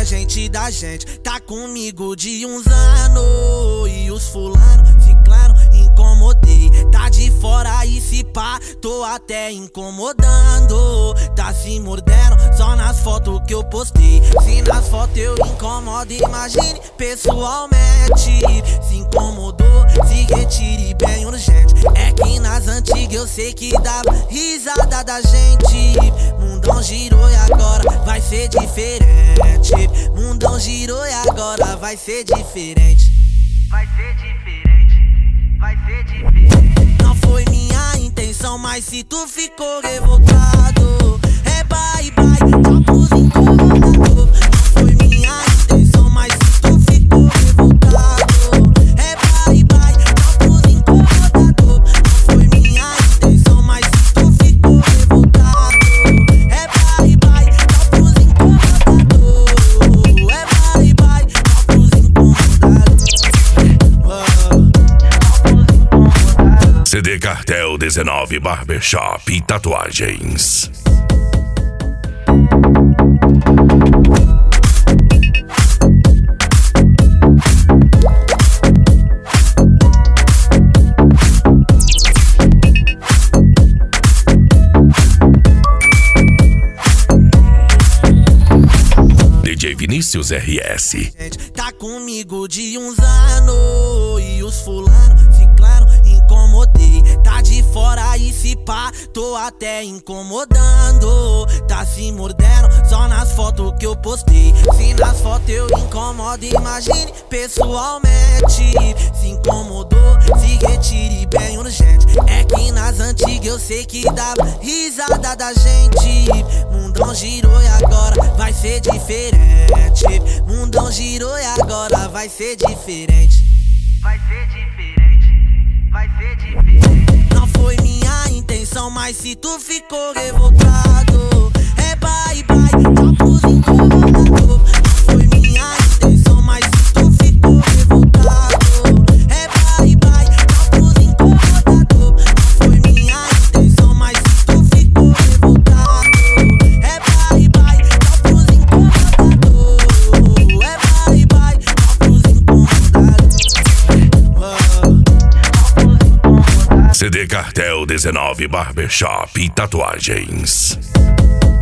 é gente da gente, tá comigo de uns anos. E os fulano, ciclano, incomodei. Tá de fora e se pá, tô até incomodando. Tá se mordendo só nas fotos que eu postei. Se nas fotos eu incomodo, imagine pessoalmente. Se incomodou, se retire bem urgente. É que nas antigas eu sei que dava risada da gente. Mundão girou e agora vai ser diferente. Mundão girou e agora vai ser diferente. Vai ser diferente, vai ser diferente. Não foi minha intenção, mas se tu ficou revoltado, é bye bye, tchau pros incomodador. Não foi minha intenção, mas se tu ficou revoltado, é bye bye, tchau pros incomodador. Não foi minha intenção, mas se tu ficou revoltado, é bye bye, tchau pros incomodador. É bye bye, tchau pros incomodador. CD Cartel 19 Barbershop e Tatuagens. DJ Vinícius RS. Tá comigo de uns anos. E os fulano, ciclano, incomodei. Tá de fora e se pá, tô até incomodando. Tá se mordendo só nas fotos que eu postei. Se nas fotos eu incomodo, imagine pessoalmente. Se incomodou, se retire bem urgente. É que nas antigas eu sei que dava risada da gente. Mundão girou e agora vai ser diferente. Mundão girou e agora vai ser diferente. Vai ser diferente, vai ser diferente. Não foi minha intenção, mas se tu ficou revoltado, é bye bye, tchau pros incomodador. Não foi minha intenção, mas se tu ficou revoltado, é bye bye, tchau pros incomodador. Não foi minha intenção, mas se tu ficou revoltado, é bye bye, tchau pros incomodador. É bye bye, tchau pros incomodador. CD Cartel 19 Barbershop e Tatuagens.